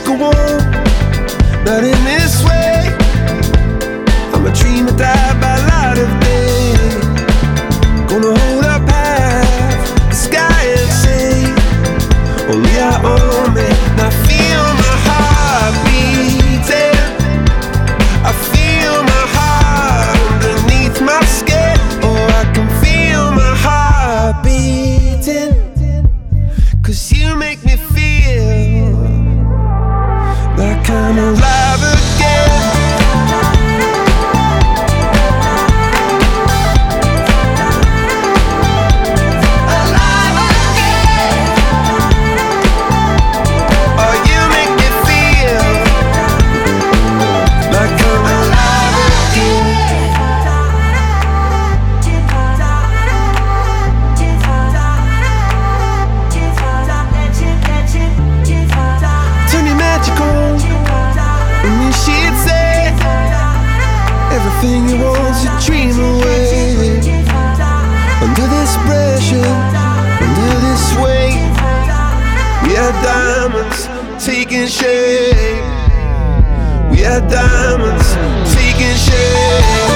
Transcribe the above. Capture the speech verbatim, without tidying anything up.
go on, not in this way. I'm a dream that died by light of day. Gonna hold up half the sky and say, only I own it. Now feel my heart beating, I feel my heart underneath my skin. Oh, I can feel my heart beating, 'cause you make me feel like I'm alive again. Alive again. Oh, you make me feel like I'm alive again. Turn your magic on, and then she'd say everything you want's a dream away. Under this pressure, under this weight, we are diamonds taking shape. We are diamonds taking shape.